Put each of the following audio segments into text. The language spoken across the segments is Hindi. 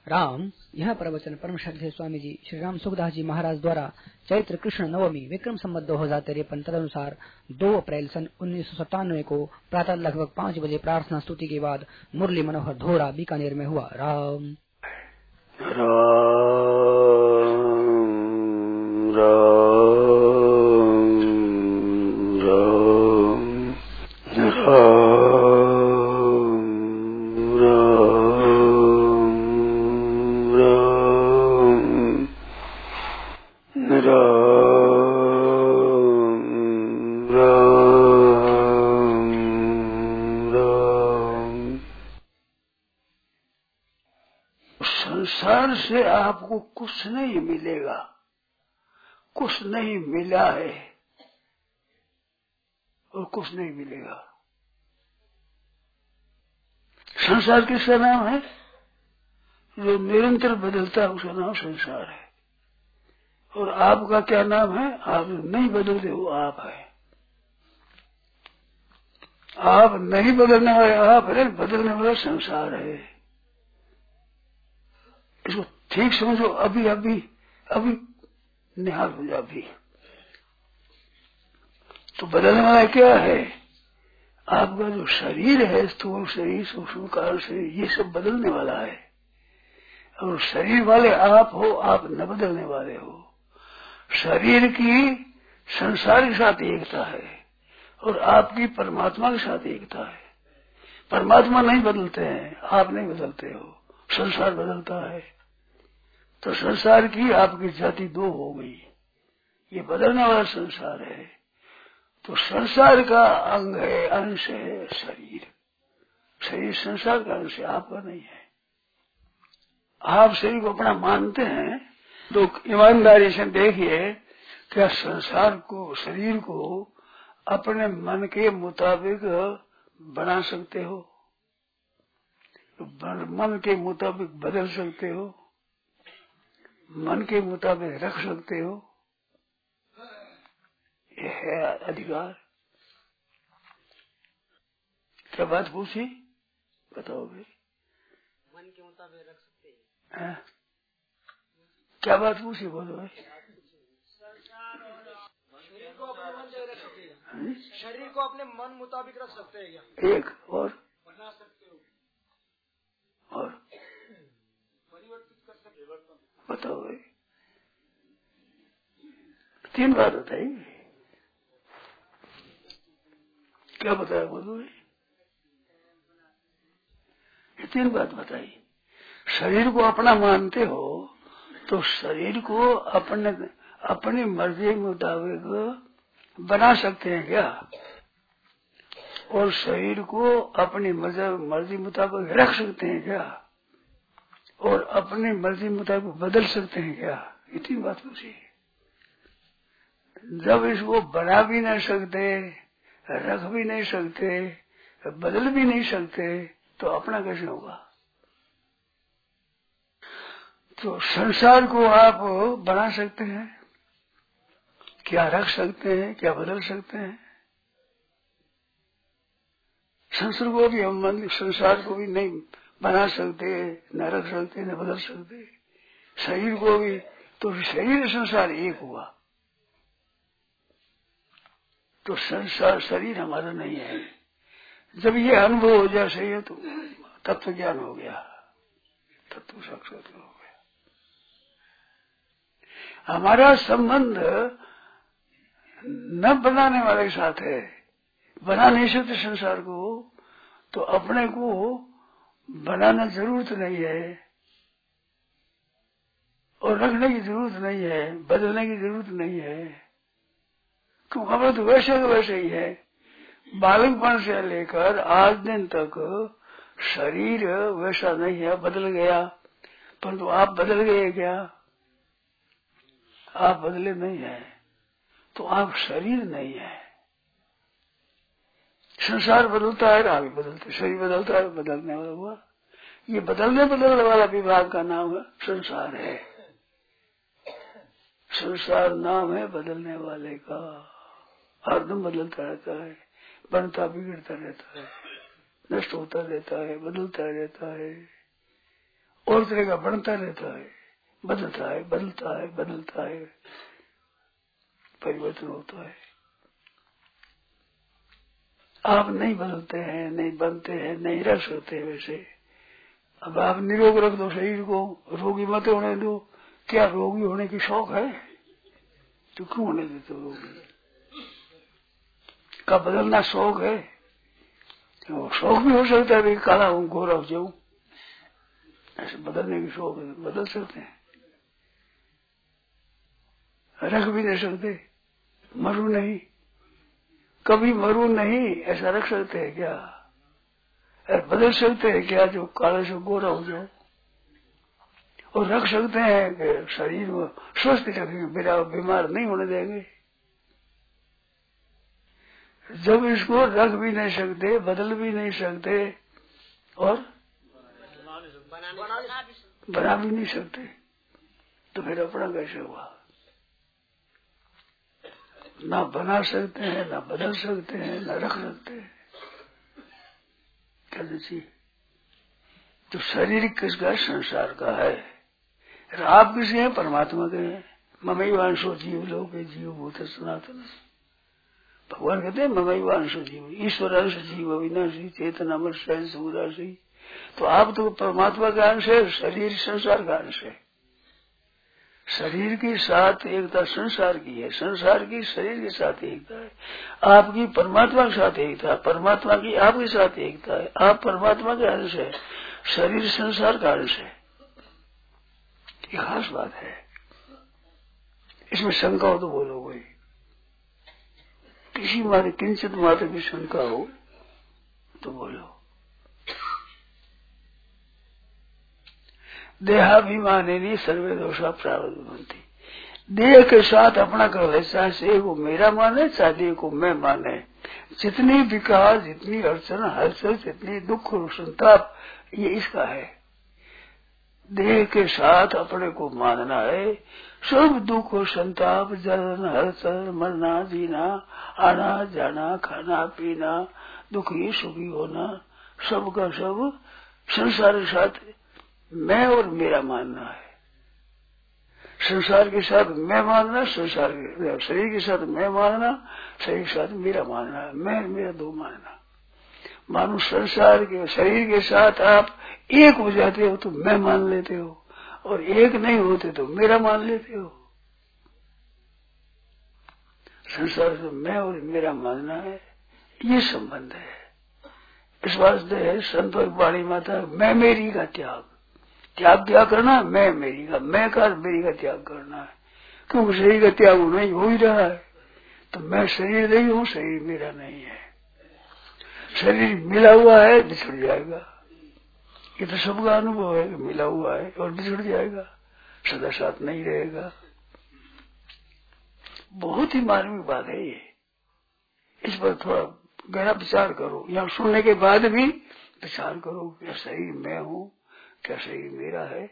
राम। यह प्रवचन परम श्रद्धेय स्वामी जी श्री राम सुखदास जी महाराज द्वारा चैत्र कृष्ण नवमी विक्रम संवत 2053 तदनुसार 2 अप्रैल सन 1997 को प्रातः लगभग 5 बजे प्रार्थना स्तुति के बाद मुरली मनोहर धोरा बीकानेर में हुआ। राम संसार से आपको कुछ नहीं मिलेगा, कुछ नहीं मिला है और कुछ नहीं मिलेगा। संसार किसका नाम है? जो निरंतर बदलता है उसका नाम संसार है। और आपका क्या नाम है? आप नहीं बदलते हो, आप है। आप नहीं बदलने वाले आप है, बदलने वाला संसार है। इसको ठीक समझो, अभी अभी अभी निहाल हो जाओ। अभी तो बदलने वाला क्या है? आपका जो शरीर है, स्थूल शरीर, सूक्ष्म कारण शरीर, ये सब बदलने वाला है। और शरीर वाले आप हो, आप न बदलने वाले हो। शरीर की संसार के साथ एकता है और आपकी परमात्मा के साथ एकता है। परमात्मा नहीं बदलते हैं, आप नहीं बदलते हो, संसार बदलता है। तो संसार की आपकी जाति 2 हो गई। ये बदलने वाला संसार है। तो संसार का अंग है, अंश है शरीर। शरीर संसार का अंश है, आपका नहीं है। आप शरीर को अपना मानते हैं तो ईमानदारी से देखिए, क्या संसार को, शरीर को अपने मन के मुताबिक बना सकते हो? मन के मुताबिक बदल सकते हो? मन के मुताबिक रख सकते हो? यह है अधिकार। क्या बात पूछी? बताओ भाई। मन के मुताबिक रख सकते हैं। क्या बात पूछी? बोलो भाई। शरीर को अपने मन से रख सकते हैं। शरीर को अपने मन मुताबिक रख सकते हैं क्या? एक और बना सकते हो और परिवर्तित कर सकते हो। बताओ भाई। 3 बात बताई। क्या बताया? बोलो भाई। ये 3 बात बताई। शरीर को अपना मानते हो तो शरीर को अपनी मर्जी मुताबिक बना सकते हैं क्या? और शरीर को अपनी मर्जी मुताबिक रख सकते हैं क्या? और अपनी मर्जी मुताबिक बदल सकते हैं क्या? ये 3 बात पूछी। जब इसको बना भी नहीं सकते, रख भी नहीं सकते, बदल भी नहीं सकते, तो अपना कैसे होगा? तो संसार को आप बना सकते हैं क्या? रख सकते हैं क्या? बदल सकते हैं? संसार को भी हम संसार को भी नहीं बना सकते, न रख सकते, न बदल सकते। शरीर को भी, तो शरीर संसार एक हुआ। तो संसार शरीर हमारा नहीं है। जब ये अनुभव हो जाए सही है तो तत्व ज्ञान हो गया, तत्व साक्षात्कार हो गया। हमारा संबंध न बनाने वाले के साथ है। बना नहीं सकते संसार को, तो अपने को बनाना जरूरत नहीं है और रखने की जरूरत नहीं है, बदलने की जरूरत नहीं है। क्यों? हमें तो वैसे ही है। बालकपन से लेकर आज दिन तक शरीर वैसा नहीं है, बदल गया। परंतु आप बदल गए क्या? आप बदले नहीं है, तो आप शरीर नहीं है। संसार बदलता है, आप भी बदलते। शरीर बदलता है, बदलने वाला हुआ। ये बदलने वाला विभाग का नाम है संसार है। संसार नाम है बदलने वाले का। हरदम बदलता रहता है, बनता बिगड़ता रहता है, नष्ट होता रहता है, बदलता रहता है। और तरह का बनता रहता है, बदलता है, बदलता है, बदलता है, परिवर्तन होता है। आप नहीं बदलते हैं, नहीं बनते हैं, नहीं रख सकते हैं वैसे। अब आप निरोग रख दो शरीर को, रोगी मत होने दो। क्या रोगी होने की शौक है? तो क्यों होने देते हो रोगी? का बदलना शौक है? तो शौक भी हो सकता है काला हूं गोरा हो जाऊं, ऐसे बदलने की शौक है, बदल सकते हैं। रख भी नहीं सकते, मरू नहीं, कभी मरू नहीं, ऐसा रख सकते हैं क्या? बदल सकते हैं क्या जो काले से गोरा हो जाओ? और रख सकते हैं कि शरीर को स्वस्थ रखेंगे, मेरा बीमार नहीं होने देंगे। जब इसको रख भी नहीं सकते, बदल भी नहीं सकते और बना भी नहीं सकते, तो फिर अपना कैसे हुआ? ना बना सकते हैं, ना बदल सकते हैं, ना रख सकते हैं, क्या चाहिए? तो शरीर किसका? संसार का है। आप किसी हैं? परमात्मा के हैं। ममैवांशो जीव लोके जीव भूत सनातन। भगवान कहते हैं ममैवांशो जीव, ईश्वर अंश जीव अविनाशी चेतन अमर सहज समुदासी। तो आप तो परमात्मा का अंश है, शरीर संसार का अंश है। शरीर के साथ एकता संसार की है, संसार की शरीर के साथ एकता है, आपकी परमात्मा के साथ एकता है, परमात्मा की आपके साथ एकता है। आप परमात्मा के अंश है, शरीर संसार का अंश है। ये खास बात है, इसमें शंका हो तो बोलो कोई, किसी मात्र किंचित मात्र की शंका हो तो बोलो। देहाभिमानी सर्वे दोषा प्रारब्ध बनती। देह के साथ अपना कर ले, चाहे से को मेरा माने, चाहे देह को मैं माने। जितनी विकार, जितनी अड़चन, हलचल, जितनी दुख और संताप, ये इसका है। देह के साथ अपने को मानना है। सब दुख और संताप, जलन, हलचल, मरना, जीना, आना जाना, खाना पीना, दुखी सुखी होना, सब का सब संसार के साथ मैं और मेरा मानना है। संसार के साथ मैं मानना, संसार के शरीर के साथ मैं मानना, शरीर के साथ मेरा मानना है। मैं मेरा दो मानना। मानो संसार के शरीर के साथ आप एक हो जाते हो तो मैं मान लेते हो, और एक नहीं होते तो मेरा मान लेते हो। संसार से मैं और मेरा मानना है, ये संबंध है। इस वास्ते है संत और वाणी माता मैं मेरी का त्याग, त्याग क्या करना? मैं मेरी का, मैं का मेरी का त्याग करना है। क्योंकि शरीर का त्याग नहीं हो ही रहा है, तो मैं शरीर नहीं हूँ, शरीर मेरा नहीं है। शरीर मिला हुआ है, बिछड़ जाएगा। ये तो सबका अनुभव है कि मिला हुआ है और बिछड़ जाएगा, सदा साथ नहीं रहेगा। बहुत ही मार्मिक बात है ये। इस पर थोड़ा गहरा विचार करो, या सुनने के बाद भी विचार करो। क्या शरीर मैं हूँ? क्या शरीर मेरा है?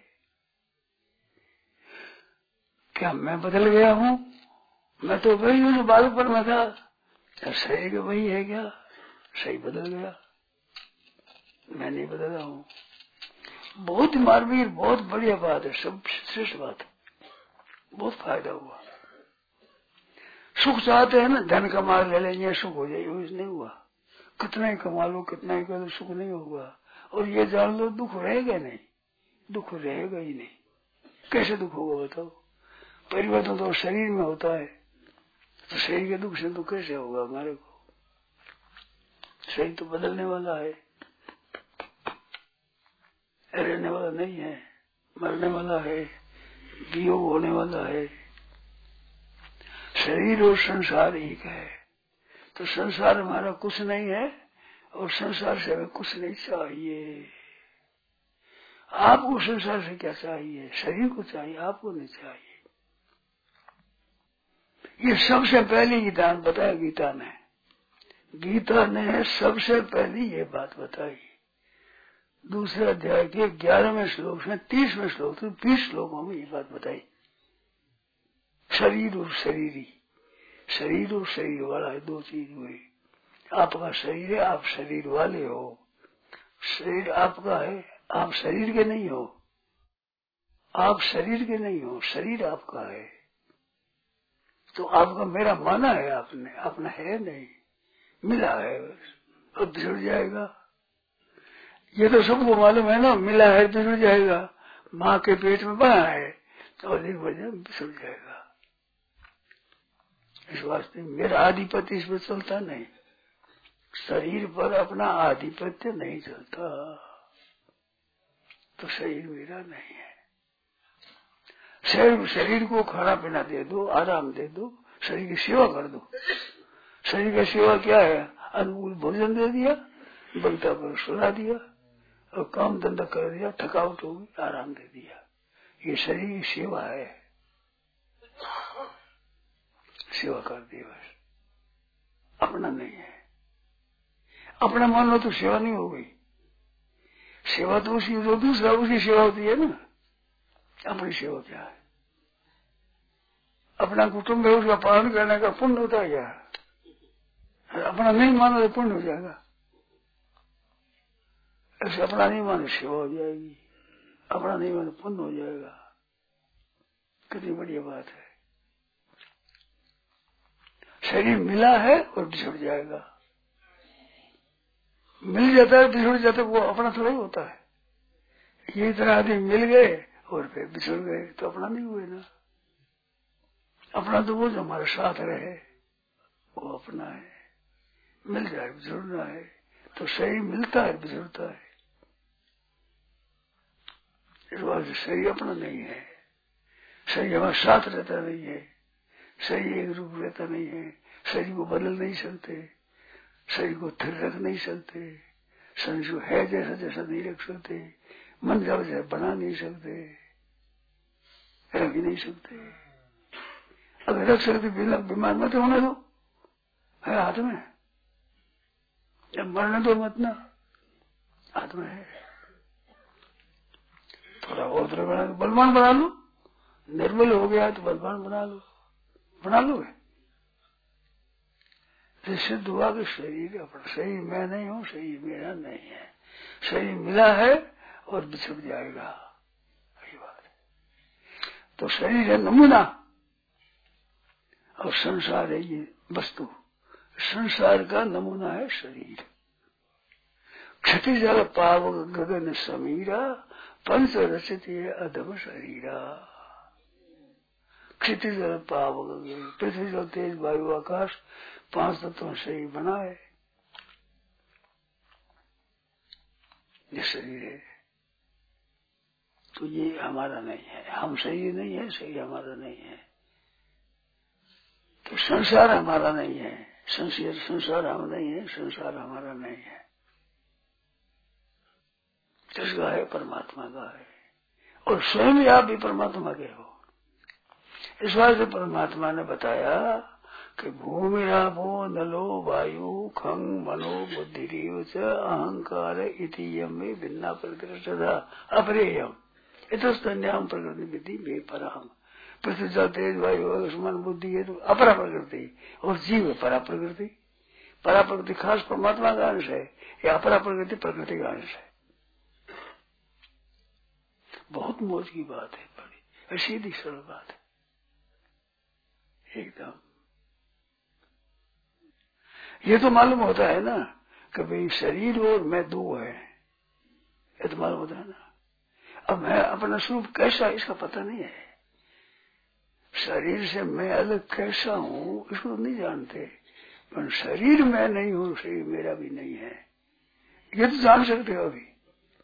क्या मैं बदल गया हूँ? मैं तो वही हूँ जो बालकपन में था। क्या शरीर वही है? क्या शरीर बदल गया? मैं नहीं बदला हूँ। बहुत मार्मिक, बहुत बढ़िया बात है, सब श्रेष्ठ बात है, बहुत फायदा हुआ। सुख चाहते हैं ना, धन कमा ले लेंगे सुख हो जाएगा, नहीं हुआ। कितना ही कमा लो, कितना ही करो, सुख नहीं होगा। और ये जान लो दुख रहेगा नहीं, दुख रहेगा ही नहीं। कैसे दुख होगा बताओ? परिवर्तन तो शरीर में होता है, तो शरीर के दुख से तो कैसे होगा हमारे को? शरीर तो बदलने वाला है, रहने वाला नहीं है, मरने वाला है, वियोग होने वाला है। शरीर और संसार एक है, तो संसार हमारा कुछ नहीं है और संसार से हमें कुछ नहीं चाहिए। आपको संसार से क्या चाहिए? शरीर को चाहिए, आपको नहीं चाहिए। ये सबसे पहली गीता ने बताया, गीता ने सबसे पहली ये बात बताई। दूसरे अध्याय के 11वें श्लोक में 30वें श्लोक से 20 श्लोकों में ये बात बताई। शरीर और शरीरी, शरीर और शरीर वाला है, दो चीज हुई। आपका शरीर है, आप शरीर वाले हो। शरीर आपका है, आप शरीर के नहीं हो। आप शरीर के नहीं हो, शरीर आपका है। तो आपका मेरा माना है आपने, अपना है नहीं, मिला है बस, अब बिछड़ जाएगा। ये तो सबको मालूम है ना, मिला है बिछड़ जाएगा। माँ के पेट में बना है तो अधिक वजह बिछड़ जाएगा। इस वास्ते मेरा आधिपत्य इस पर चलता नहीं, शरीर पर अपना आधिपत्य नहीं चलता, तो शरीर मेरा नहीं है। शरीर को खाना पीना दे दो, आराम दे दो, शरीर की सेवा कर दो। शरीर की सेवा क्या है? अनुकूल भोजन दे दिया, बगता पर सुला दिया और काम धंधा कर दिया, थकावट होगी, आराम दे दिया। ये शरीर की सेवा है, सेवा कर दी बस, अपना नहीं है। अपना मान लो तो सेवा नहीं हो गई। सेवा तो उसी जो दूसरा उसकी सेवा होती है ना। अपनी सेवा क्या है? अपना कुटुंब है, उसका पालन करने का पुण्य होता है क्या? अपना नहीं मानो तो पुण्य हो जाएगा। ऐसे अपना नहीं मानो सेवा हो जाएगी, अपना नहीं मानो पुण्य हो जाएगा। कितनी बढ़िया बात है। शरीर मिला है और बिछड़ जाएगा। मिल जाता है बिछड़ जाता है, वो अपना थोड़ा ही होता है। ये तरह आदमी मिल गए और फिर बिछड़ गए तो अपना नहीं हुए ना। अपना तो वो जो हमारे साथ रहे वो अपना है। मिल जाए बिछड़ना है तो शरीर मिलता है बिछड़ता है। इस बात से शरीर अपना नहीं है। शरीर हमारे साथ रहता नहीं है, शरीर एक रूप रहता नहीं है। शरीर को बदल नहीं सकते, शरीर को स्थिर रख नहीं सकते, शरीर को है जैसा जैसा नहीं रख सकते, मन जाओ जैसा बना नहीं सकते, रख ही नहीं सकते। अगर रख सकते बिना बीमार मत होने दो, है हाथ में, जब मरने दो मत ना, हाथ में है। थोड़ा बहुत बना लो, बलवान बना लो। निर्बल हो गया तो बलवान बना लो, बना लोगे। सिद्ध हुआ कि शरीर अपना, शरीर मैं नहीं हूँ, शरीर मेरा नहीं है। शरीर मिला है और बिछड़ जाएगा, यही बात है। तो शरीर है नमूना और संसार है ये वस्तु। संसार का नमूना है शरीर। क्षति जल पावक गगन समीरा, पंच रचित अधम शरीरा। क्षितिज जल पावक, पृथ्वी जल तेज वायु आकाश 5 तत्वों से ही बना है ये शरीर है। तो ये हमारा नहीं है, हम शरीर नहीं है, शरीर हमारा नहीं है। तो संसार हमारा नहीं है, संसार हम नहीं है, संसार हमारा नहीं है। जिसका है परमात्मा का है और स्वयं आप भी परमात्मा के हो। इस बात से परमात्मा ने बताया कि भूमि रापो नलो वायु खं मनो बुद्धिरेव च अहंकार इति यमे भिन्ना प्रकृष्टता अपरेयम इतस्तन्याम प्रकृति विधि में पराम। पृथ्वी जल तेज वायु मन बुद्धि है तो अपरा प्रकृति और जीव है परा प्रकृति। परा प्रकृति खास परमात्मा का अंश है या अपरा प्रकृति प्रकृति का अंश है। बहुत मौज की बात है, बड़ी सीधी सरल बात है एकदम। ये तो मालूम होता है ना कि भाई शरीर और मैं दो है, ये तो मालूम होता है ना। अब मैं अपना स्वरूप कैसा इसका पता नहीं है। शरीर से मैं अलग कैसा हूँ इसको नहीं जानते, पर शरीर मैं नहीं हूँ, शरीर मेरा भी नहीं है ये तो जान सकते हो। अभी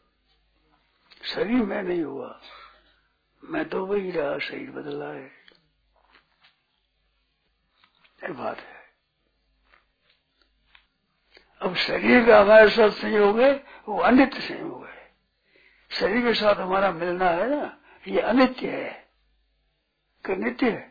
शरीर मैं नहीं हुआ, मैं तो वही रहा, शरीर बदल रहा है, ये बात है। अब शरीर का हमारे साथ संयोग है वो अनित्य संयोग है। शरीर के साथ हमारा मिलना है ना, ये अनित्य है कि नित्य है?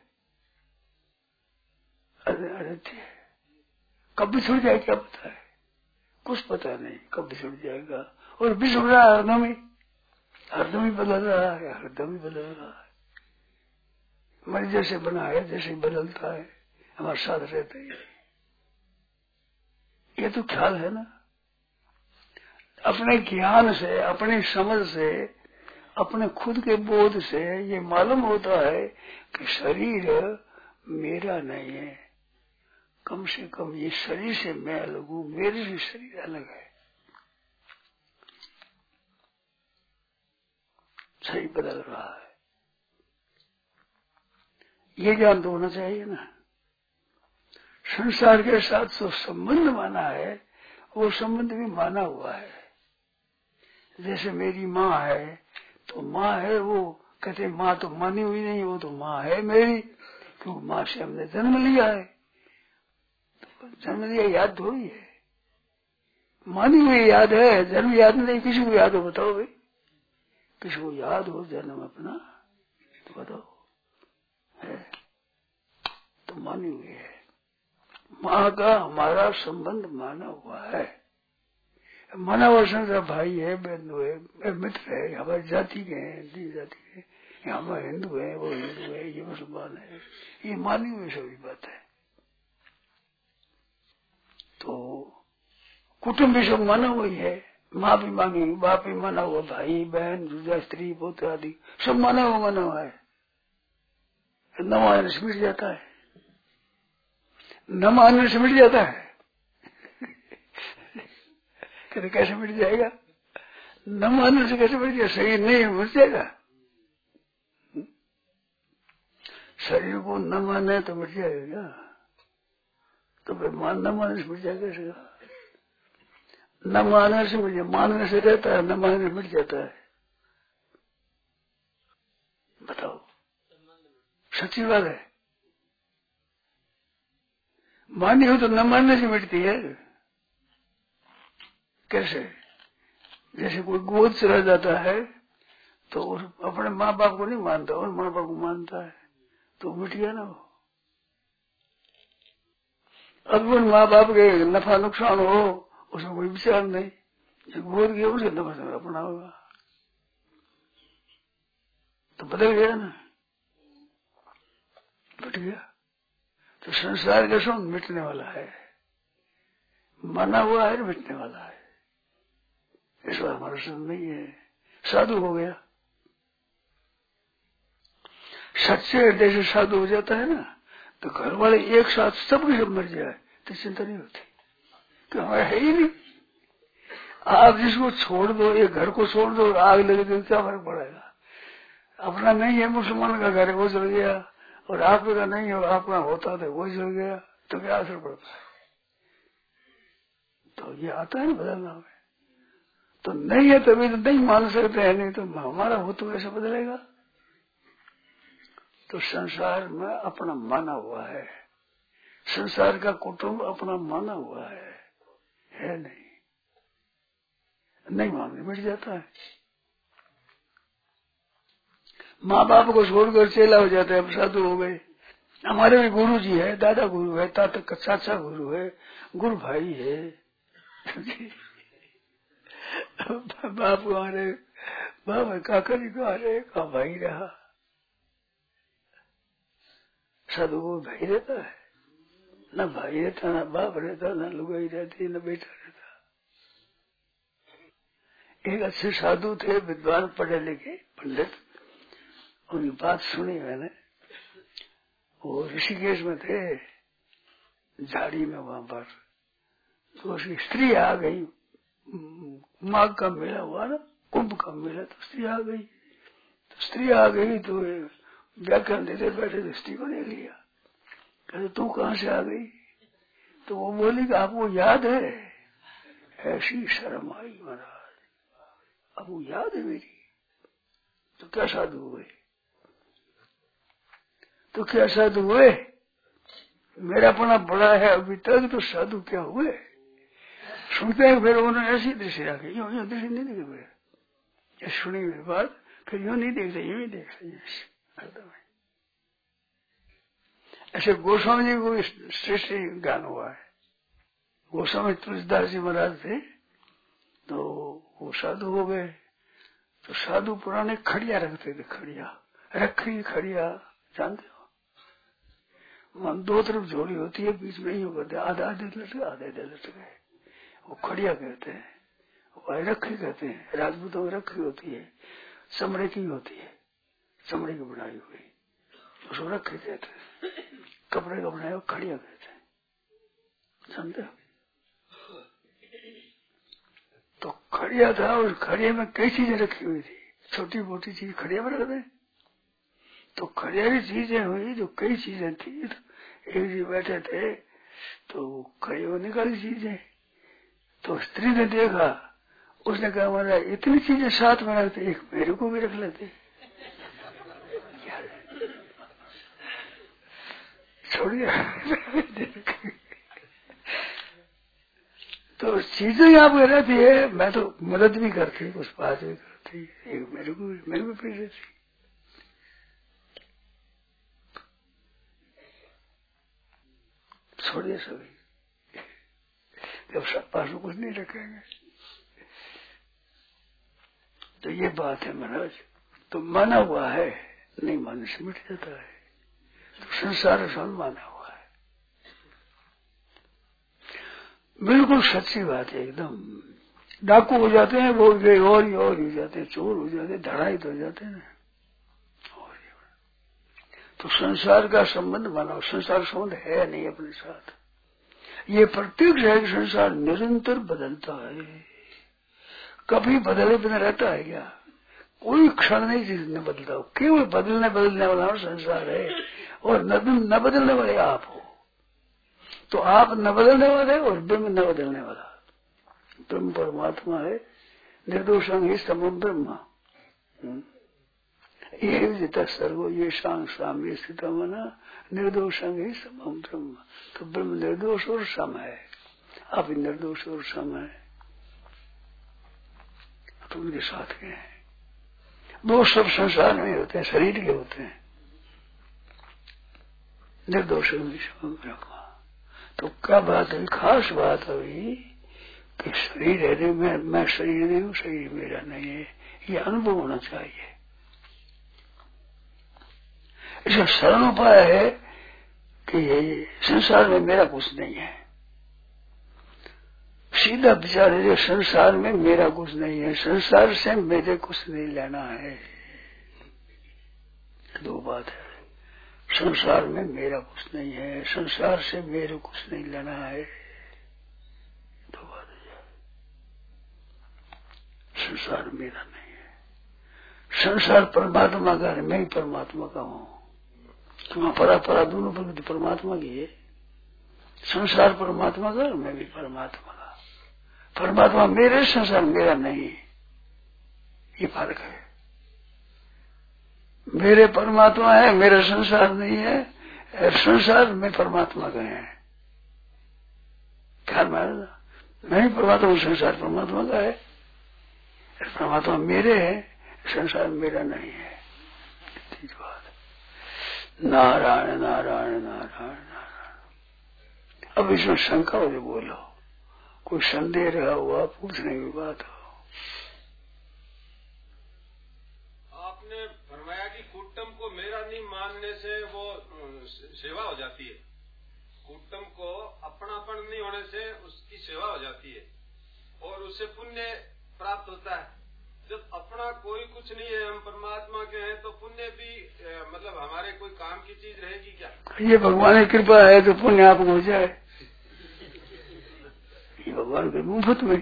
अनित्य है। कब बिछुड़ जाए क्या पता है? कुछ पता नहीं कब बिछुड़ जाएगा। और बिछुड़ रहा है हरदम ही बदल रहा है, हरदम ही बदल रहा है। मन जैसे बना है जैसे बदलता है, हमारे साथ रहता है। ये तो ख्याल है ना। अपने ज्ञान से, अपनी समझ से अपने खुद के बोध से ये मालूम होता है कि शरीर मेरा नहीं है, कम से कम ये शरीर से मैं अलग हूँ, मेरे से शरीर अलग है, शरीर बदल रहा है, ये ज्ञान तो होना चाहिए ना। संसार के साथ जो संबंध माना है वो संबंध भी माना हुआ है। जैसे मेरी माँ है तो माँ है, वो कहते माँ तो मानी हुई नहीं, वो तो माँ है मेरी, क्योंकि माँ से हमने जन्म लिया है। तो जन्म लिया याद थोड़ी है, मानी हुई याद है, जन्म याद नहीं। किसी को याद हो बताओ भाई, किसी को याद हो जन्म अपना तो बताओ, है तो मानी हुई है। माँ का हमारा संबंध माना हुआ है, माना हुआ संसार भाई है, बंधु है, मित्र है, हमारी जाति के हैं, हिंदी जाति के, हम हिंदू है, वो हिंदू है, ये मुसलमान है, ये मानी हुई सभी बात है। तो कुटुंब भी सब माना हुई है, माँ भी मानी हुई, बाप भी माना हुआ, भाई बहन दूसरा स्त्री पुत्र आदि सब माना हुआ है। न मानने से मिट जाता है, न मानने से मिट जाता है। कहते कैसे मिट जाएगा, न मानने से कैसे मिट जाएगा, शरीर नहीं मिट जाएगा। शरीर को न माने तो मिट जाएगा, तो फिर न मानने से मिट जाएगा कैसे? न मानने से मिट जाए, मानने से रहता है, न मानने से मिट जाता है। बताओ, सच्ची बात है। मानी हो तो न मानने से मिटती है। कैसे? जैसे कोई गोद चला जाता है तो अपने माँ बाप को नहीं मानता और माँ बाप को मानता है, तो मिट गया ना वो। अब उन माँ बाप के नफा नुकसान हो उसमें कोई विचार नहीं, जो गोद गया उसके नफा अपना होगा, तो बदल गया ना, मिट गया। तो संसार का सब मिटने वाला है, माना हुआ है, मिटने वाला है। इस बार हमारा सब नहीं है। साधु हो गया, सच्चे हृदय से साधु हो जाता है ना, तो घर वाले एक साथ सब मर जाए तो चिंता नहीं होती, कि हमारा है ही नहीं। आप जिसको छोड़ दो, एक घर को छोड़ दो, आग लगे तो क्या फर्क पड़ेगा? अपना नहीं है, मुसलमान का घर है वो जल गया, और आपका नहीं है, आपका होता था वो जल गया, तो क्या असर पड़ता है? तो ये आता है बदलना में। तो नहीं है तभी तो नहीं मान सकते हैं, नहीं तो हमारा हो तो कैसे बदलेगा? तो संसार में अपना माना हुआ है, संसार का कुटुंब अपना माना हुआ है नहीं, नहीं मानने मिट जाता है। माँ बाप को छोड़कर चेला हो जाता है, साधु हो गए। हमारे भी गुरु जी है, दादा गुरु है, चाचा गुरु है, गुरु भाई है। बाप कहाँ रहे, बाप काका जी कहाँ रहे, कहाँ भाई रहा। साधु को भाई रहता है, न भाई रहता, न बाप रहता, न लुगाई रहती, न बेटा रहता। एक अच्छे साधु थे, विद्वान पढ़े लिखे पंडित, उनकी बात सुनी मैंने। वो ऋषिकेश में थे, झाड़ी में वहां पर, तो उसकी स्त्री आ गई, माघ का मेला हुआ ना, कुंभ का मेला, तो स्त्री आ गई। तो स्त्री आ गई तो व्याख्यान देते बैठे तो स्त्री को देख लिया, कहते तू कहाँ से आ गई? तो वो बोली कि आपको याद है? ऐसी शर्म आई महाराज, आपको याद है मेरी? तो क्या साधु हुए? तो क्या साधु हुए? मेरा अपना बड़ा है अभी तक, तो साधु क्या हुए? सुनते हैं फिर उन्होंने ऐसी दृष्टि रखी, यूं यूं दृष्टि नहीं देखे फिर सुनी हुई बात, फिर यूं नहीं देखते, यूं ही देखते। ऐसे गोस्वामी जी को श्रेष्ठ ज्ञान हुआ है। गोस्वामी तुलसीदास जी महाराज थे, तो वो साधु हो गए। तो साधु पुराने खड़िया रखते थे, खड़िया रखी, खड़िया जानते हो, दो तरफ जोड़ी होती है, बीच में ही करते, आधा आधे लटके, आधे आधे लटके, वो खड़िया कहते हैं, वो रखी कहते हैं, राजपूतों में रखी होती है। चमड़े की होती है, चमड़े की बनाई हुई, उसको रखे देते हैं। कपड़े का बनाया खड़िया कहते हैं, समझे? तो खड़िया था, उस खड़िया में कई चीजें रखी हुई थी, छोटी मोटी चीज खड़िया में रख दे। तो खड़िया की चीजें हुई जो कई चीजें थी। तो एक जी बैठे थे तो खड़िया में निकाली चीजें। तो स्त्री ने देखा, उसने कहा हमारा इतनी चीजें साथ में रखते, एक मेरे को भी रख लेते। छोड़िए तो चीजें यहाँ पे रहती है, मैं तो मदद भी करती, कुछ बात भी करती, एक मेरे को भी पीड़ देती। छोड़िए सभी, जब सब पास कुछ नहीं रखेंगे। तो ये बात है महाराज। तो माना हुआ है, नहीं मानने से मिट जाता है। तो संसार सन माना हुआ है, बिल्कुल सच्ची बात है एकदम। डाकू हो जाते हैं, वो गए और हो जाते हैं, चोर हो जाते हैं, धड़ाई तो हो जाते हैं ना। तो संसार का संबंध मानो, संसार संबंध है नहीं अपने साथ। ये प्रत्यक्ष है कि संसार निरंतर बदलता है, कभी बदले बिना रहता है क्या? कोई क्षण नहीं चीज न बदलता हो, केवल बदलने वाला संसार है, और न बदलने वाले आप हो। तो आप न बदलने वाले और ब्रह्म न बदलने वाला। ब्रह्म परमात्मा है, निर्दोषं ही समम ब्रह्म, ये विदिता सर्वो ये शांग साम्य स्थित मना निर्दोषं ही समम ब्रह्म। तो ब्रह्म निर्दोष और सम है, आप निर्दोष और सम है, तो उनके साथ के हैं। दोष सब संसार में होते हैं, शरीर के होते हैं। निर्दोष ब्रह्म। तो क्या बात है, खास बात हुई कि शरीर है, मैं शरीर नहीं हूँ, शरीर मेरा नहीं है, ये अनुभव होना चाहिए। इसका सरल उपाय है कि संसार में मेरा कुछ नहीं है। सीधा विचार है, संसार में मेरा कुछ नहीं है, संसार से मेरे कुछ नहीं लेना है। दो बात है, संसार में मेरा कुछ नहीं है, संसार से मेरे कुछ नहीं लेना है। दो बात है, संसार मेरा नहीं है, संसार परमात्मा का है, मैं ही परमात्मा का हूँ। परा दोनों प्रकृति परमात्मा की है। संसार परमात्मा का, मैं भी परमात्मा का। परमात्मा मेरे, संसार मेरा नहीं, ये फर्क है। मेरे परमात्मा है, मेरा संसार नहीं है, संसार में परमात्मा का है। ख्याल में आएगा, मैं ही परमात्मा हूँ, संसार परमात्मा का है। परमात्मा मेरे है, संसार मेरा नहीं है। ठीक बात। नारायण नारायण नारायण नारायण। अब इसमें शंका हो, बोलो, कोई संदेह रहा हुआ पूछने की बात हो। आपने फरमाया कि कुटुंब को मेरा नहीं मानने से वो सेवा हो जाती है, कुटुंब को अपनापन नहीं होने से उसकी सेवा हो जाती है और उससे पुण्य प्राप्त होता है। जब अपना कोई कुछ नहीं है, हम परमात्मा के हैं, तो पुण्य भी मतलब हमारे कोई काम की चीज रहेगी क्या? ये भगवान की कृपा है तो पुण्य आपको हो जाए, ये भगवान के मुफ्त में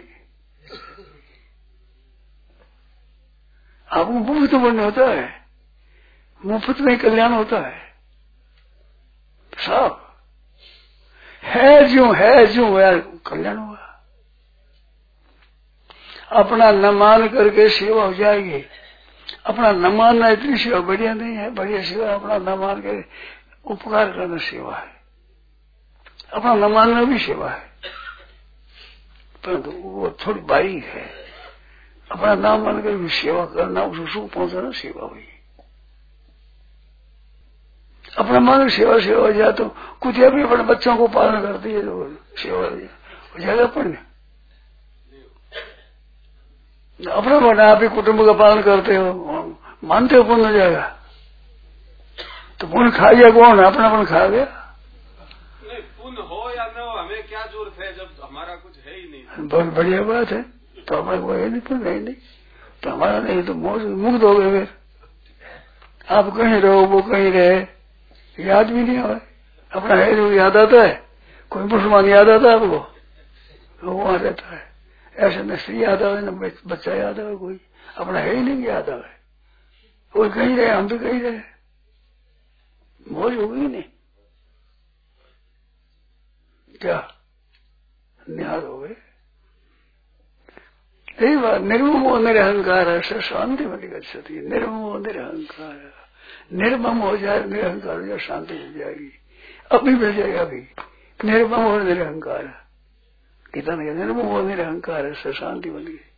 आपको मुफ्त पुण्य होता है, मुफ्त में कल्याण होता है। सब है जो कल्याण हुआ। अपना न मान करके सेवा हो जाएगी। अपना न मानना इतनी सेवा बढ़िया नहीं है, बढ़िया सेवा अपना न मान के उपकार करना सेवा है, अपना न मानना भी सेवा है, परंतु वो थोड़ी बारीक है। अपना नाम मान कर सेवा करना, उसको सुख पहुंचाना सेवा हुई। अपना मान सेवा हो जाए तो कुछ भी अपने बच्चों को पालन करती है तो सेवा हो जाएगा पुण्य। अपना बना आप ही कुटुंब का पालन करते हो, मानते हो पुण्य हो जाएगा। तो पुण्य खा गया कौन? अपना पुण्य खा गया। नहीं, पुण्य हो या न हो हमें क्या जरूरत है जब हमारा कुछ है ही नहीं। बहुत बढ़िया बात है। तो अपना कोई है नहीं, पुण्य है नहीं, तो हमारा नहीं तो मौज मुक्त हो गए। फिर आप कहीं रहो वो कहीं रहे, याद भी नहीं आए। अपना है जो याद आता है, कोई मुसलमान याद आता है आपको, वो वहां रहता है। ऐसे न स्त्री याद आवे न बच्चा याद आवे, कोई अपना है ही नहीं याद आवे। कोई कहीं रहे, हम भी कहीं रहे, मौज होगी नहीं क्या? निहार हो गए। यही बात, निर्ममो निरहंकार है शांति में गच्छति। निर्ममो निरहंकार, निर्मम हो जाए, निरहंकार हो जाए, शांति मिल जाएगी। अभी मिल जाएगा। अभी निर्मम और निरहंकार, कितना निर्मम और निरहंकार है, शांति बन गई।